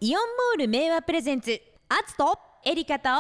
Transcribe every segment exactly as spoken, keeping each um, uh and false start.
イオンモール明和プレゼンツアツとエリカと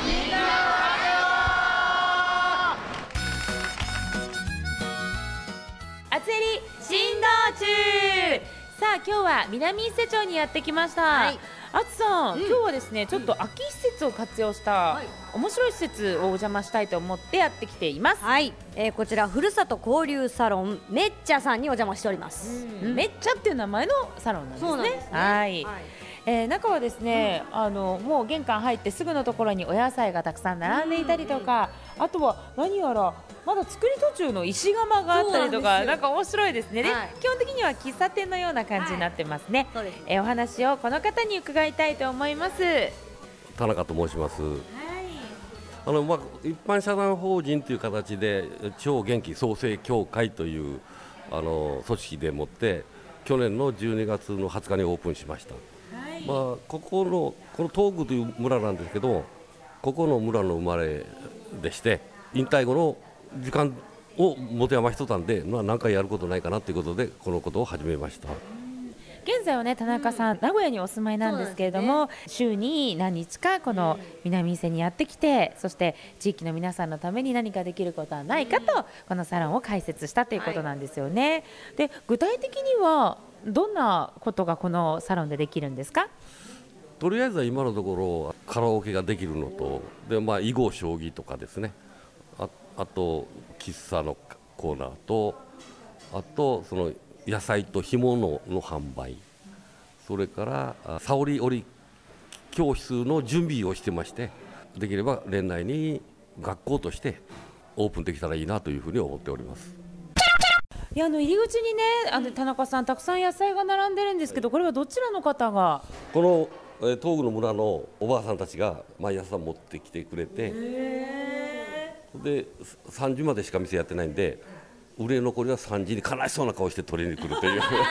アツエリ振動中。さあ今日は南伊勢町にやってきました。はい、あつさん、うん、今日はですねちょっと秋施設を活用した、はい、面白い施設をお邪魔したいと思ってやってきています。 はい、えー、こちらふるさと交流サロンめっちゃさんにお邪魔しております。 うん、めっちゃっていう名前のサロンなんですね。そうなんですね。はい、はい、えー、中はですね、うん、あのもう玄関入ってすぐのところにお野菜がたくさん並んでいたりとか、うん、あとは何やらまだ作り途中の石窯があったりとか、 な, なんか面白いですね。で、はい、基本的には喫茶店のような感じになってますね。はい、すね。えー、お話をこの方に伺いたいと思います。 田中と申します。はい、あのまあ、一般社団法人という形で超元気創生協会というあの組織でもって去年のじゅうにがつのはつかにオープンしました。はい、まあ、ここのこの東宮という村なんですけど、ここの村の生まれでして引退後の時間を持て余してたんで、まあ、何かやることないかなということでこのことを始めました。 現在はね田中さん、うん、名古屋にお住まいなんですけれども、ね、週に何日かこの南伊勢にやってきて、そして地域の皆さんのために何かできることはないかと、うん、このサロンを開設したということなんですよね。はい、で具体的にはどんなことがこのサロンでできるんですか？ とりあえずは今のところカラオケができるのとで、まあ、囲碁将棋とかですね、 あ, あと喫茶のコーナーと、あとその野菜と干物の販売、それから沙織織教室の準備をしてまして、できれば年内に学校としてオープンできたらいいなというふうに思っております。 いや、あの入り口にね、あの田中さんたくさん野菜が並んでるんですけど、これはどちらの方が？ このえ東具の村のおばあさんたちが毎朝持ってきてくれて、でさんじまでしか店やってないんで、売れ残りはさんじに悲しそうな顔して取りに来るというで、その、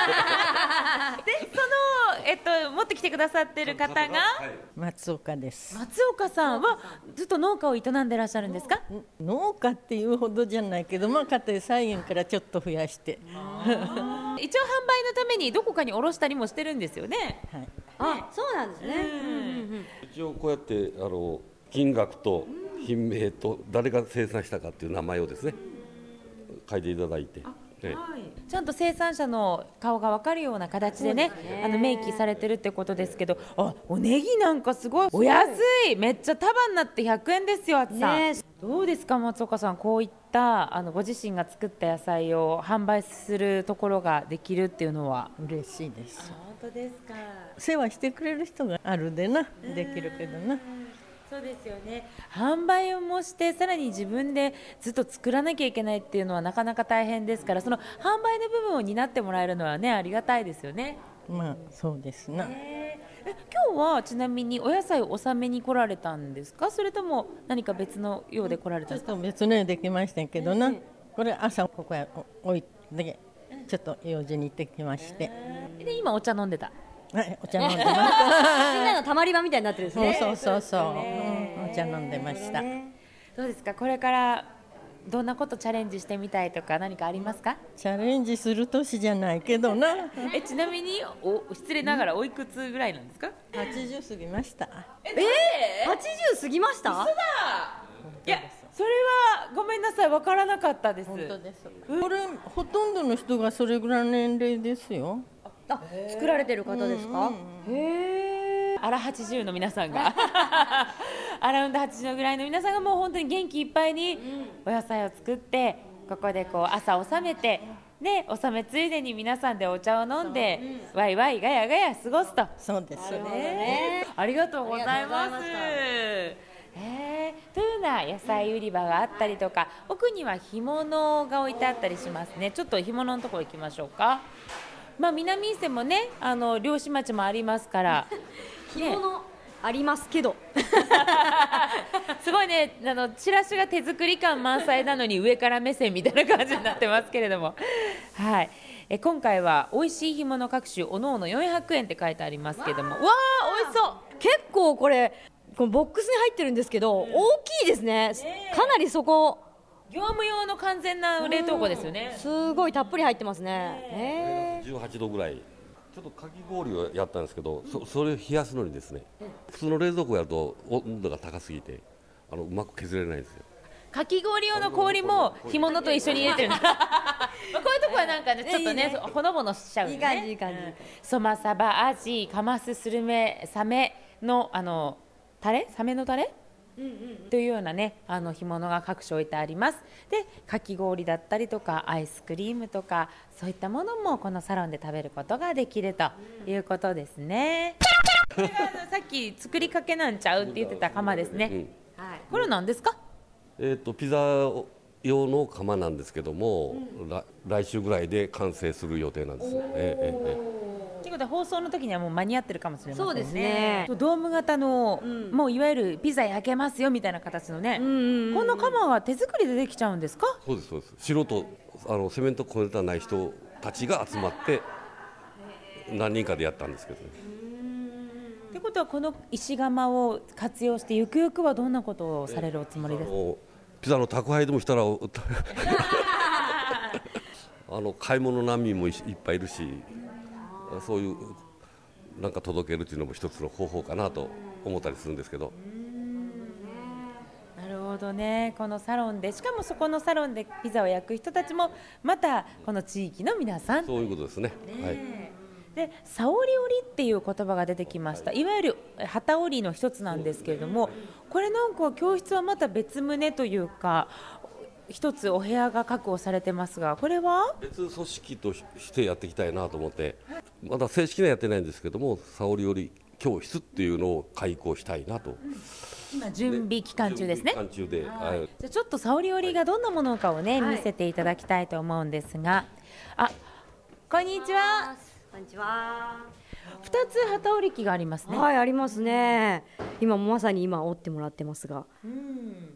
えっと、持ってきてくださってる方が、はい、 松岡です。 松岡さんはずっと農家を営んでらっしゃるんですか？ 農家っていうほどじゃないけど、まあ、家庭菜園からちょっと増やして一応販売のためにどこかに卸したりもしてるんですよね。 はい、あ、そうなんですね。 一応こうやってあの金額と品名と誰が生産したかっていう名前をですね書いていただいて、ええ、 はい、ちゃんと生産者の顔が分かるような形で ね, でねあの明記されてるってことですけど、あ、おネギなんかすごいお安い、めっちゃ束になってひゃくえんですよ。あつさん、ね、どうですか松岡さん、こういったあのご自身が作った野菜を販売するところができるっていうのは？ 嬉しいです。 本当ですか？ 世話してくれる人があるでな、できるけどな。 そうですよね。販売をもしてさらに自分でずっと作らなきゃいけないっていうのはなかなか大変ですから、その販売の部分を担ってもらえるのはね、ありがたいですよね。 まあそうですな。 えー、え今日はちなみにお野菜を納めに来られたんですか？それとも何か別のようで来られたんですか？ ちょっと別のようできましたけどな、えー、これ朝ここへ置いてちょっと用事に行ってきまして、 えー、で今お茶飲んでた？ はい、お茶飲んでましたみんなのたまり場みたいになってるんですね。 そうそうそうそう、うん、お茶飲んでました。 どうですか、これからどんなことチャレンジしてみたいとか何かありますか？ チャレンジする年じゃないけどなえちなみにお失礼ながらおいくつぐらいなんですか？ はちじゅう過ぎました。 えー、はちじゅう過ぎました？ 嘘だ。いやそれはごめんなさい、分からなかったです。 本当です、うん、これほとんどの人がそれぐらいの年齢ですよ。 あ、作られてる方ですか？ うんうん、へー、アラはちじゅうの皆さんがアラウンドはちじゅうぐらいの皆さんがもう本当に元気いっぱいにお野菜を作って、ここでこう朝納めて、ね、納めついでに皆さんでお茶を飲んで、うん、ワイワイガヤガヤ過ごすと。 そうですね。ありがとうございます。えー、というような野菜売り場があったりとか、奥には干物が置いてあったりしますね。ちょっと干物のところ行きましょうか。まあ、南伊勢もね、あの漁師町もありますから干物、ね、ありますけどすごいね、あのチラシが手作り感満載なのに上から目線みたいな感じになってますけれどもはい、え今回は美味しい干物各種おのおのよんひゃくえんって書いてありますけども、わー、美味しそう。 結構これこのボックスに入ってるんですけど、うん、大きいですね。かなりそこ業務用の完全な冷凍庫ですよね。 すごいたっぷり入ってますね。 じゅうはちどぐらいちょっとかき氷をやったんですけど、そ, それを冷やすのにですね、普通の冷蔵庫やると温度が高すぎてあのうまく削れないんですよ。 かき氷用の氷も干物と一緒に入れてるんだこういうとこはなんかねちょっとねほのぼのしちゃうよね。 いい感じいい感じ、うん、 そまさば、アジ、カマス、スルメ、サメのあのタレ、サメのタレ、うんうんうん、というようなねあの干物が各種置いてあります。でかき氷だったりとかアイスクリームとかそういったものもこのサロンで食べることができるということですね。これがあのさっき作りかけなんちゃうって言ってた釜ですね、うんはい、これ何ですか？ えー、とピザ用の窯なんですけども、うん、来週ぐらいで完成する予定なんです。えーえー、ということで放送の時にはもう間に合ってるかもしれませんね。 そうですね。 ドーム型の、うん、もういわゆるピザ焼けますよみたいな形のね、うんうんうん、この窯は手作りでできちゃうんですか？ そうですそうです。素人あのセメントコネタない人たちが集まって何人かでやったんですけどね。 ということはこの石窯を活用してゆくゆくはどんなことをされるおつもりですか？ ピザの宅配でもしたらあの買い物難民もいっぱいいるし、そういうなんか届けるというのも一つの方法かなと思ったりするんですけど。 なるほどね。このサロンでしかもそこのサロンでピザを焼く人たちもまたこの地域の皆さん、 そういうことですね。ね、はい。 でさおり織りっていう言葉が出てきました。いわゆる機織りの一つなんですけれども、これなんか教室はまた別棟というか一つお部屋が確保されてますが、これは別組織としてやっていきたいなと思って、まだ正式にはやってないんですけども、さおり織り教室っていうのを開講したいなと、うん、 今準備期間中ですね。 準備期間中で、はい、 じゃあちょっとさおり織りがどんなものかをね、はい、見せていただきたいと思うんですが、あ、こんにちは。 こんにちは。 二つ機織り機がありますね。 はい、ありますね。今まさに今織ってもらってますが、 うん、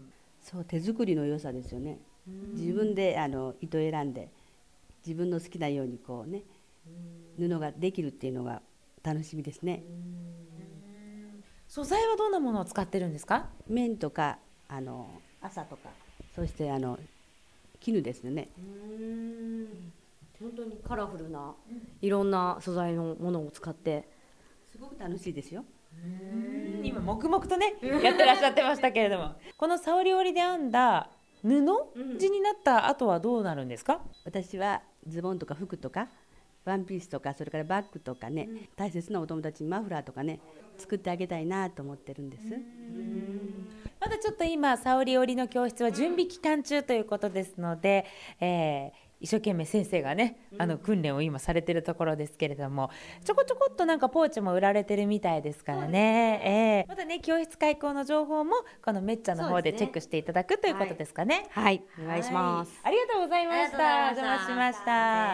そう手作りの良さですよね。自分であの糸選んで自分の好きなようにこうね布ができるっていうのが楽しみですね。 素材はどんなものを使ってるんですか？ 綿とかあの麻とか、そしてあの絹ですよね。うーん、 本当にカラフルないろんな素材のものを使ってすごく楽しいですよ。 うーん、今黙々とねやってらっしゃってましたけれどもこのさおり織りで編んだ布地になった後はどうなるんですか？ 私はズボンとか服とかワンピースとかそれからバッグとかね、うん、大切なお友達にマフラーとかね作ってあげたいなと思ってるんです。うん、 まだちょっと今さおり織りの教室は準備期間中ということですので、えー一生懸命先生がね、あの訓練を今されてるところですけれども、ちょこちょこっとなんかポーチも売られてるみたいですからね、えー、またね教室開講の情報もこのめっちゃの方でチェックしていただくということですかね。 はい、はい、お願いします。 ありがとうございました。お邪魔しました。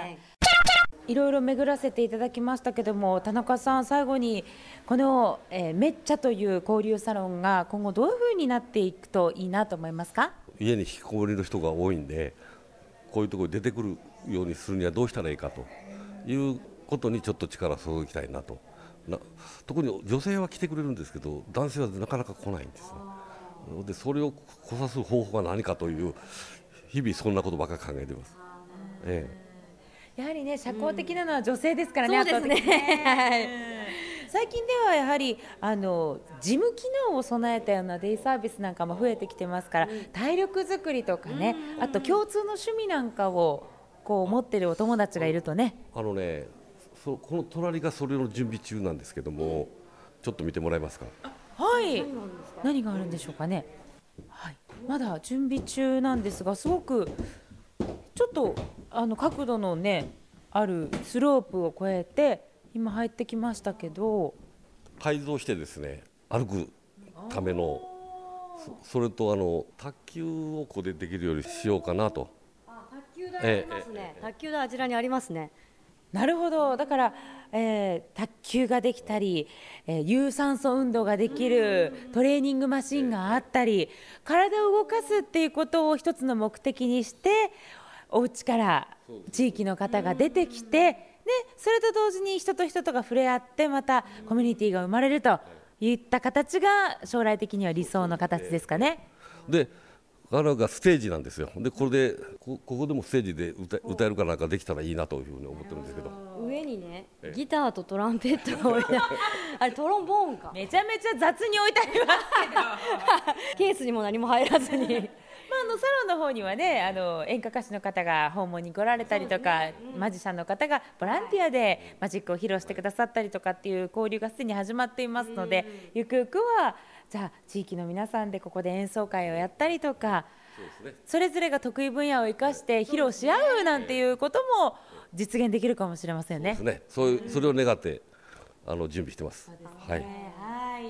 いろいろ巡らせていただきましたけども、田中さん最後にこの、えー、めっちゃという交流サロンが今後どういう風になっていくといいなと思いますか？ 家に引きこもりの人が多いんで、こういうところに出てくるようにするにはどうしたらいいかということにちょっと力を注ぎたいなと。な特に女性は来てくれるんですけど男性はなかなか来ないんですね。でそれを来さす方法は何かという日々そんなことばっかり考えています。ええ、やはりね社交的なのは女性ですからね、 うん、そうですね最近ではやはりあの事務機能を備えたようなデイサービスなんかも増えてきてますから、うん、体力作りとかね、あと共通の趣味なんかをこう持ってるお友達がいるとね、 あのねそこの隣がそれの準備中なんですけども、ちょっと見てもらえますか？ はい、何があるんでしょうかね。はい、まだ準備中なんですが、すごくちょっとあの角度のねあるスロープを越えて今入ってきましたけど、 改造してですね歩くための そ, それとあの卓球をここでできるようにしようかなと。 あ、卓球台ありますね、ええ、卓球台あちらにありますね。 なるほど。だから、えー、卓球ができたり、えー、有酸素運動ができるトレーニングマシンがあったり、体を動かすっていうことを一つの目的にしてお家から地域の方が出てきて、でそれと同時に人と人とが触れ合ってまたコミュニティが生まれるといった形が将来的には理想の形ですかね。 であれがステージなんですよ。でこれで こ, ここでもステージで 歌, 歌えるかなんかできたらいいなというふうに思ってるんですけど、 上にねギターとトランペットが置いてあるあれトロンボーンかめちゃめちゃ雑に置いてありますけどケースにも何も入らずにまあ、あのサロンの方にはね、あの演歌歌手の方が訪問に来られたりとか、ねうん、マジシャンの方がボランティアでマジックを披露してくださったりとかっていう交流がすでに始まっていますので、うん、ゆくゆくはじゃあ地域の皆さんでここで演奏会をやったりとか、 そうですね、それぞれが得意分野を生かして披露し合うなんていうことも実現できるかもしれませんね。 そうですね、そういうそれを願ってあの準備してます。はい、はい、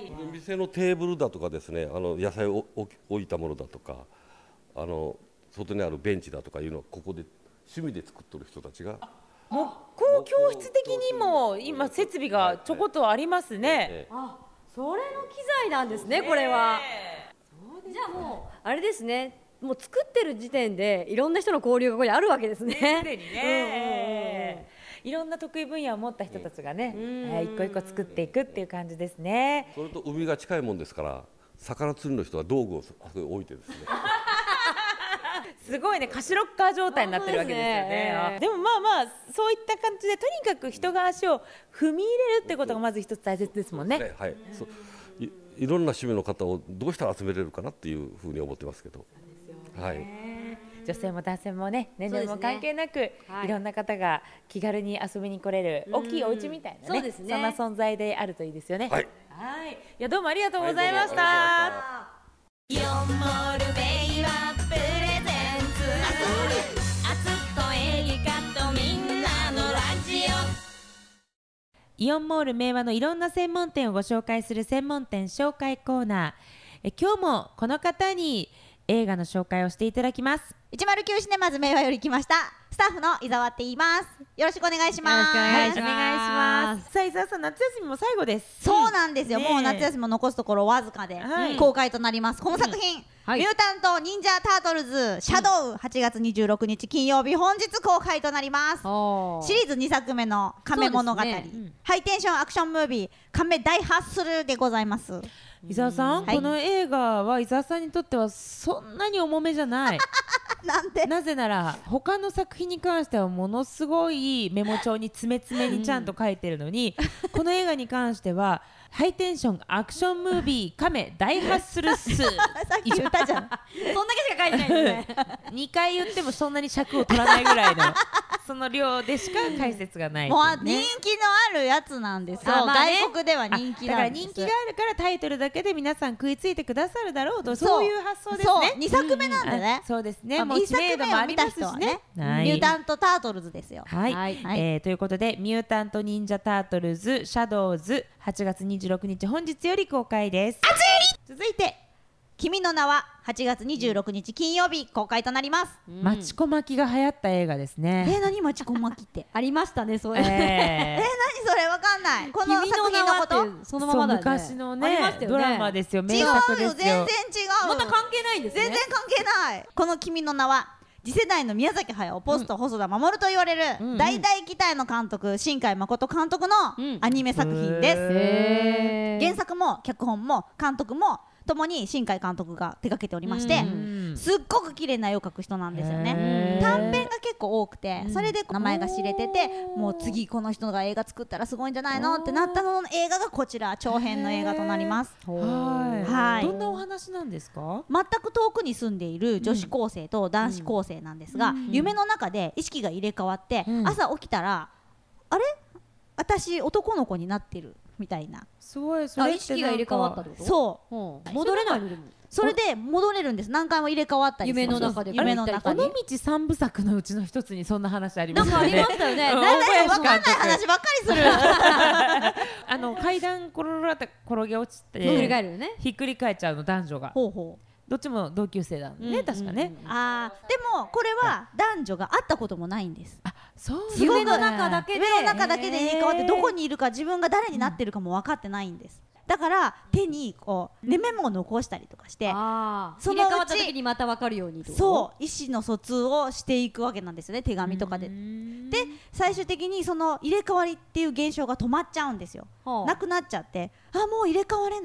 店のテーブルだとかですね、あの野菜を置いたものだとか、あの外にあるベンチだとかいうのをここで趣味で作ってる人たちが、 木工教室的にも今設備がちょこっとありますね。 あ、それの機材なんですね、これは。じゃあもうあれですね、もう作ってる時点でいろんな人の交流がここにあるわけですね。 すでにね、いろんな得意分野を持った人たちがね、一個一個作っていくっていう感じですね。 それと海が近いもんですから、魚釣りの人は道具を置いてですねすごいね、貸しロッカー状態になってるわけですよね。でもまあまあそういった感じで、とにかく人が足を踏み入れるってことがまず一つ大切ですもんね。 ね、はい、そう い, いろんな趣味の方をどうしたら集めれるかなっていうふうに思ってますけど、はい、 女性も男性もね、年齢も関係なく、ね、はい、いろんな方が気軽に遊びに来れる大きいお家みたいな ね, そうですね、そんな存在であるといいですよね。はい、はい、いやどうもありがとうございました。はい、イオンモールベイはプレゼンツ、あつこえりかとみんなのラジオ。イオンモール明和のいろんな専門店をご紹介する専門店紹介コーナー。え今日もこの方に映画の紹介をしていただきます。 いちまるきゅうシネマズ明和より来ましたスタッフの伊沢って言います。よろしくお願いします。 よろしくお願いします。さあ伊沢さん、夏休みも最後です。 そうなんですよ、ね、もう夏休みも残すところわずかで、はい、公開となりますこの作品、うん、はい、ミュータント忍者タートルズシャドウ、うん、はちがつにじゅうろくにち金曜日本日公開となります。シリーズにさくめの亀物語、ね、うん、ハイテンションアクションムービー亀大ハッスルでございます。 伊沢さん、はい、この映画は伊沢さんにとってはそんなに重めじゃないなんで？ なぜなら他の作品に関してはものすごいメモ帳に詰め詰めにちゃんと書いてるのに、うん、この映画に関してはハイテンションアクションムービー亀大ハッスルスさっき言ったじゃんそんだけしか書いてないんですねにかい言ってもそんなに尺を取らないぐらいのその量でしか解説がない、ね、 もう人気のあるやつなんですよ、まあね、外国では人気なんです。 だから人気があるからタイトルだけで皆さん食いついてくださるだろうと、そういう発想ですね。 にさくめなんでね、 うん、そうですね、もう知名度もありますしね、 はい、ミュータントタートルズですよ。 はい、はい、えー、ということでミュータント忍者タートルズシャドウズはちがつにじゅうろくにち本日より公開です。続いて君の名ははちがつにじゅうろくにち金曜日公開となります。 うん、マチコマキが流行った映画ですね。 えー、何マチコマキってありましたね、そういう、 えー、えー、何それわかんない。この作品のことそのままだね、 昔のね、ね、ドラマですよ。 名作ですよ。違うよ、全然違う。 また関係ないんですね。 全然関係ない。この君の名は次世代の宮崎駿ポスト細田守と言われる、うん、大々期待の監督新海誠監督のアニメ作品です。 へー、原作も脚本も監督もともに新海監督が手掛けておりまして、うん、すっごく綺麗な絵を描く人なんですよね。短編が結構多くて、それで名前が知れてて、もう次この人が映画作ったらすごいんじゃないのってなったのの映画がこちら長編の映画となります。 はい、 はい、 どんなお話なんですか？ 全く遠くに住んでいる女子高生と男子高生なんですが、うん、夢の中で意識が入れ替わって、うん、朝起きたらあれ私男の子になってるみたいな。 すごい、それ意識が入れ替わったってこと？ そう、 うん、戻れないのでもそれで戻れるんです。何回も入れ替わったり夢の中で夢の中に尾道三部作のうちの一つにそんな話ありますよね。 なんかありましたよね。 だいたい分かんない話ばっかりするあの階段転がって転げ落ちてひっくり返るね、 ひっくり返っちゃうの男女が。 ほうほう、 どっちも同級生だね、うんうんうん、確かね。 あー、でもこれは男女が会ったこともないんです。 あ、そう、 夢の中だけで夢の中だけで入れ替わってどこにいるか自分が誰になってるかも分かってないんです。だから手にこうメモを残したりとかして、 あ、そのうち入れ替わった時にまた分かるようにと。 そう意思の疎通をしていくわけなんですよね、手紙とかで。で最終的にその入れ替わりっていう現象が止まっちゃうんですよ。なくなっちゃって、あ、もう入れ替われない、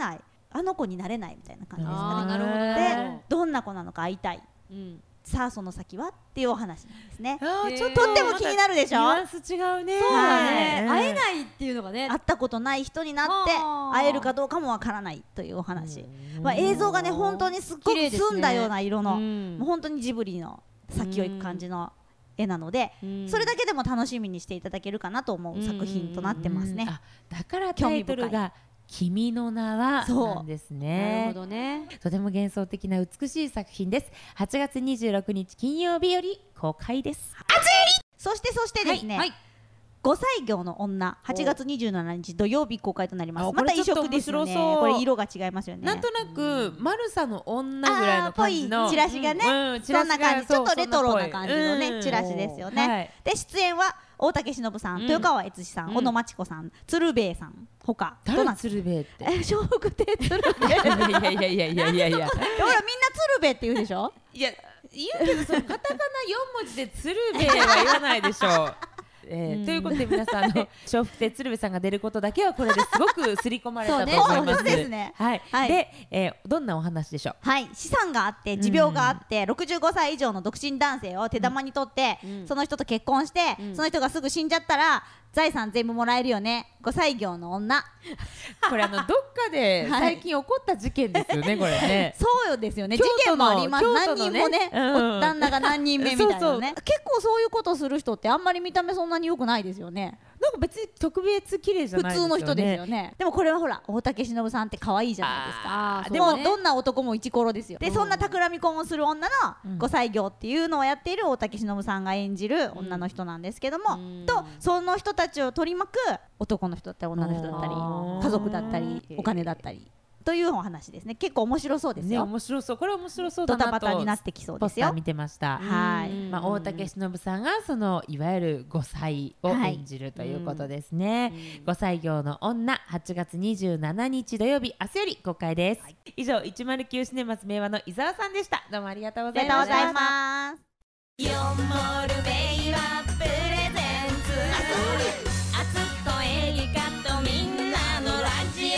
あの子になれないみたいな感じですかね。 あーなるほどねでどんな子なのか会いたい、 うん、 さあその先はっていうお話なんですね。 あーちょっととっても気になるでしょ。 ニュアンス違うね。 そうだね、 はい会えないっていうのがね会ったことない人になってはあ会えるかどうかもわからないというお話、まあ、映像がね本当にすっごく綺麗ですね澄んだような色の、 うんもう本当にジブリの先を行く感じの絵なので、 うんそれだけでも楽しみにしていただけるかなと思う作品となってますね。 あ、だからタイトルが君の名はなんですなるねほ。どね。 とても幻想的な美しい作品です。はちがつにじゅうろくにち金曜日より公開です。 そしてそしてですね、 はいはいごさい業の女はちがつにじゅうしちにち土曜日公開となります。 あまた異これちょっと色ですよね。 面白そうこれ色が違いますよね。 なんとなくマルサの女ぐらいの感じのあーぽいチラシがね、 うんうんチそラシがんな感じ、ちょっとレトロなそう感じのそんなっぽいうんねチラシですよね。 はいで出演は大竹しのぶさん、 うん豊川悦司さん、 うん小野真知子さん、鶴瓶さんほかと誰なって鶴瓶ってえ笑福亭鶴瓶いやいやいやいやいやいやいやほらみんな鶴瓶って言うでしょ。 いや言うけどそのカタカナよんもじで鶴瓶は言わないでしょう。えーうんということで皆さんあの笑福亭鶴瓶さんが出ることだけはこれですごく刷り込まれたと思いそうます。 ねそうですねはい。 はいで、えーどんなお話でしょう。 はい、資産があって持病があって、ろくじゅうごさい以上の独身男性を手玉に取って、 うんその人と結婚して、 うんその人がすぐ死んじゃったら財産全部もらえるよね。ごさい業の女。 これあのどっかで最近起こった事件ですよね、これね。 そうですよね。事京都の件もあります。 京都何のね人もね、 うんお旦那が何人目みたいなね。 そうそう結構そういうことする人ってあんまり見た目そんなに良くないですよね。 なんか別に特別綺麗じゃ普ないですよね。 通の人ですよね。でもこれはほら大竹しのぶさんって可愛いじゃないですか。 あーでそうねもどんな男もイチコロですよ。でそんな企み婚をする女うんのごさい業っていうのをやっている大竹しのぶさんが演じる女の人なんですけども、 うんとその人たちを取り巻く男の人だったり女の人だったりあー家族だったりお金だったりというお話ですね。結構面白そうですね、 よ。 面白そう。これ面白そうだドなと。 タバタになってきそうですよポスター見。てました。 はいうんまあ、大竹しのぶさんがそのいわゆるごさいを演じるということですね、ごさい業の女はちがつにじゅうしちにち土曜日明日より公開です、以上いちまるきゅうシネマス明和の伊沢さんでした。どうもありがとうごありざいました。 がとうございます。 よんモールベイはプレゼンツあつこえりかとみんなのラジ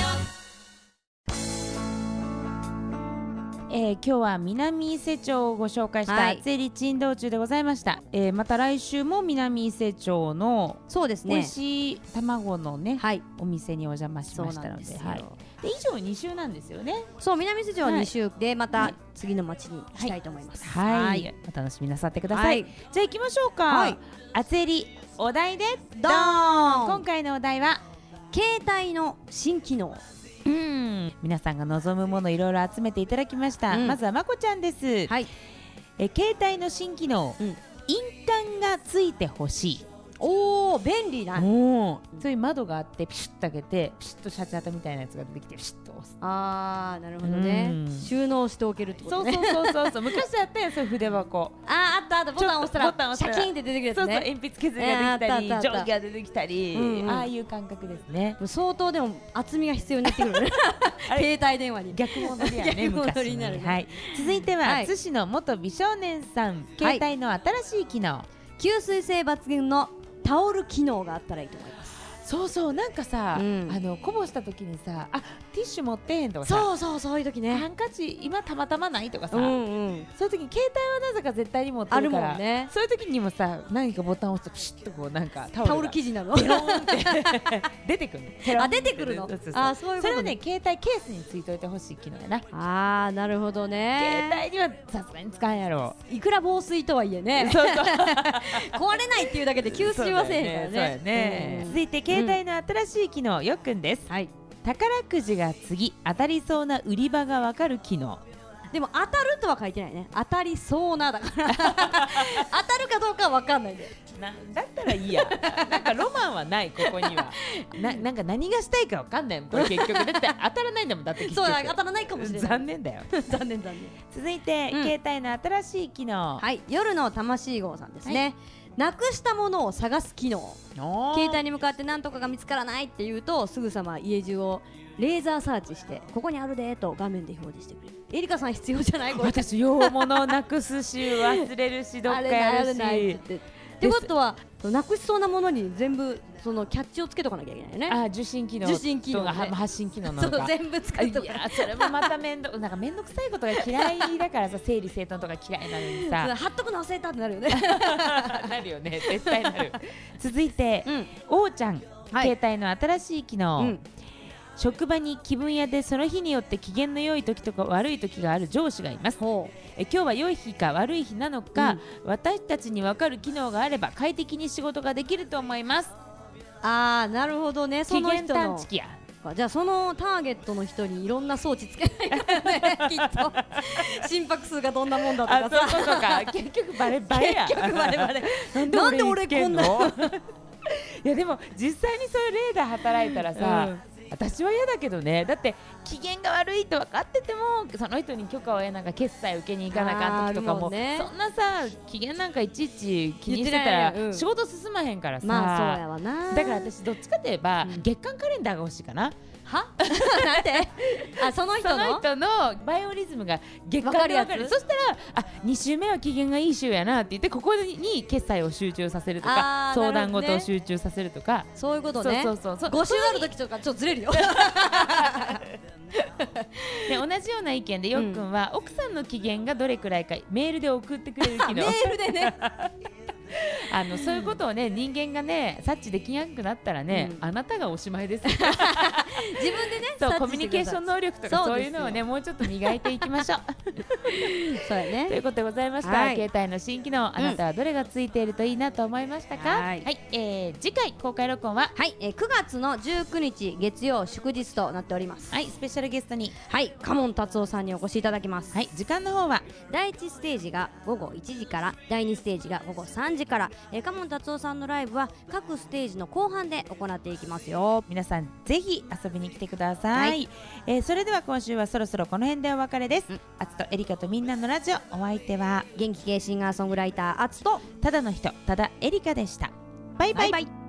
えー今日は南伊勢町をご紹介したはい厚襟珍道中でございました、えーまた来週も南伊勢町のそうですね。 美味しい卵のね、 はい。 お店にお邪魔しそうましたので、 なんですよ。 はい、で以上に週なんですよね。 そう南伊勢町ははいに週でまたはい次の町に行きたいと思います。 はい、お楽しみなさってください。 はいじゃあ行きましょうか。 はい厚襟お題でドーン今回のお題は、 携帯の新機能。 うん、皆さんが望むものいろいろ集めていただきました。 うんまずはまこちゃんです。 はい。 え携帯の新機能、 うんインタンがついてほしい。 おお便利な。 おーそういう窓があってピシッと開けてピシッとシャチハタみたいなやつが出てきてピシッと押す。 ああなるほどねうん。 収納しておけるってことね。 そうそうそうそうそう昔あったよそういう筆箱。 あーあったあったボタン押したらボタン押したらシャキーンって出てくるやつそうそうね。 鉛筆削りができたりえーあったあったあった定規が出てきたり、 うんうんああいう感覚ですね。 相当でも厚みが必要になってくるね。携帯電話に。 逆戻りやね逆戻昔りになるねはい。続いては、 はい津市の元美少年さん携帯の新しい機能、 吸水性抜群のタオル機能があったらいいと思います。 そうそうなんかさ、 うんあのこぼした時にさあティッシュ持ってへんとかさそうそうそういう時ね。 ハンカチ今たまたまないとかさ、 うんうん。 そういう時に携帯はなぜか絶対に持ってるからあるもんねそういう時にもさ何かボタンを押すとピシッとこうなんかタオルがタオル生地なの。 ペロンって出てくるのあ出てくるのそうそうそうあそういうことねそれはね携帯ケースについておいてほしい機能やなああなるほどね。 携帯にはさすがに使うんやろいくら防水とはいえね。 そうそう壊れないっていうだけで吸水はせえへんからね。 そうやねうん続いて携帯の新しい機能、よっくんです。 はい。 宝くじが次当たりそうな売り場がわかる機能。 でも当たるとは書いてないね。当たりそうなだから当たるかどうかは分かんないで。 なだったらいいやなんかロマンはないここにはななんか何がしたいかわかんないもんこれ結局だって当たらないんだもんだって結そう局当たらないかもしれない。 残念だよ残念残念。 続いて、 うん携帯の新しい機能、 はい。夜の魂号さんですね。なくしたものを探す機能。 おー携帯に向かって何とかが見つからないっていうとすぐさま家中をレーザーサーチしてここにあるでーと画面で表示してくれる。エリカさん必要じゃないこれ。 私用物をなくすし忘れるしどっかやるしあれないあれないって言ってってことはなくしそうなものに全部そのキャッチをつけとかなきゃいけないよね。 あ、受信機能受信機能、 ね、発信機能なのか。 そう全部使うとか。 いやそれもまた面倒なんか面倒くさいことが嫌いだからさ、整理整頓とか嫌いなのにさ。 貼っとくの忘れたってなるよね。 なるよね、絶対なる。続いて、うん、おーちゃん、はい、携帯の新しい機能。うん、職場に気分屋でその日によって機嫌の良い時とか悪い時がある上司がいます。え今日は良い日か悪い日なのか、うん、私たちに分かる機能があれば快適に仕事ができると思います。 あーなるほどね。その人の機嫌探知機や。 じゃあそのターゲットの人にいろんな装置つけないからねきっと心拍数がどんなもんだとかさ。 あそういうことか。結局バレバレや。 結局バレバレなんで俺こんな。いやでも実際にそういうレーダー働いたらさ、うん、私は嫌だけどね。だって機嫌が悪いと分かっててもその人に許可を得なんか決済受けに行かなあかん時とかも、ね、そんなさ機嫌なんかいちいち気にしてたら、うん、仕事進まへんからさ、 まあそうやわな。 だから私どっちかといえば、うん、月間カレンダーが欲しいかな。 はなんであその人 の, その人のバイオリズムが月間で分かる。そしたらあに週目は機嫌がいい週やなって言ってここに決済を集中させるとか、相談事を集中させるとか、 そういうことね。 そうそうそう。 ご週ある時とかちょっとずれるよで同じような意見でよっくんは、うん、奥さんの機嫌がどれくらいかメールで送ってくれる機能。 メールでねあのそういうことをね人間がね察知できなくなったらね、うん、あなたがおしまいです自分でねそうコミュニケーション能力とかそういうのをねもうちょっと磨いていきましょうそうやね。 ということでございました、はい、携帯の新機能あなたはどれがついているといいなと思いましたか。うん、はい、はい、えー、次回公開録音は、 はい、えー、くがつのじゅうくにち月曜祝日となっております。 はい、スペシャルゲストにはい嘉門達夫さんにお越しいただきます。 はい、時間の方はだいいちステージがごごいちじからだいにステージがごごさんじから、えー、嘉門達夫さんのライブは各ステージの後半で行っていきますよ。 皆さんぜひ遊びに来てください。はい、えー、それでは今週はそろそろこの辺でお別れです。あつとエリカとみんなのラジオ、お相手は元気系シンガーソングライターあつとただの人ただエリカでした。バイバイ、バイバイ。